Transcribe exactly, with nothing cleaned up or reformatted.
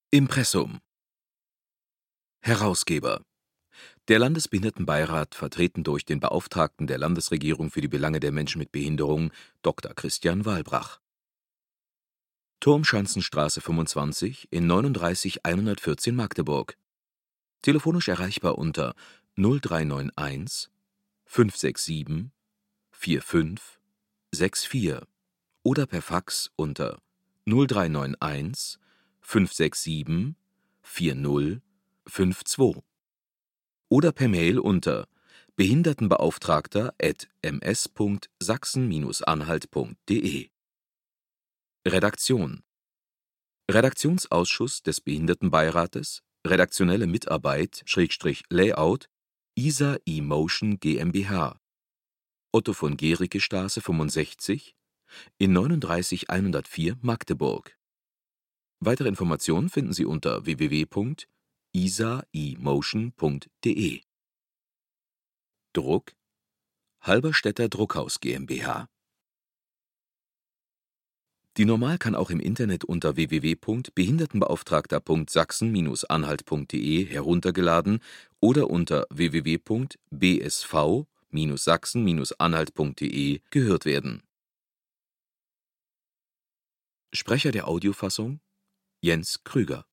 Impressum. Herausgeber: Der Landesbehindertenbeirat, vertreten durch den Beauftragten der Landesregierung für die Belange der Menschen mit Behinderung, Doktor Christian Wahlbrach. Turmschanzenstraße fünfundzwanzig in neununddreißig einhundertvierzehn Magdeburg. Telefonisch erreichbar unter null drei neun eins fünf sechs sieben vier fünf sechs vier oder per Fax unter null drei neun eins fünf sechs sieben vier null fünf zwei oder per Mail unter behindertenbeauftragter at m s punkt sachsen Bindestrich anhalt punkt de. Redaktion: Redaktionsausschuss des Behindertenbeirates, redaktionelle Mitarbeit / Layout I S A eMotion GmbH, Otto von Guericke Straße fünfundsechzig in neununddreißig einhundertvier Magdeburg. Weitere Informationen finden Sie unter w w w punkt i s a e motion punkt de. Druck: Halberstädter Druckhaus GmbH. Die Normal kann auch im Internet unter w w w punkt behindertenbeauftragter punkt sachsen Bindestrich anhalt punkt de heruntergeladen oder unter w w w punkt b s v Bindestrich sachsen Bindestrich anhalt punkt de gehört werden. Sprecher der Audiofassung: Jens Krüger.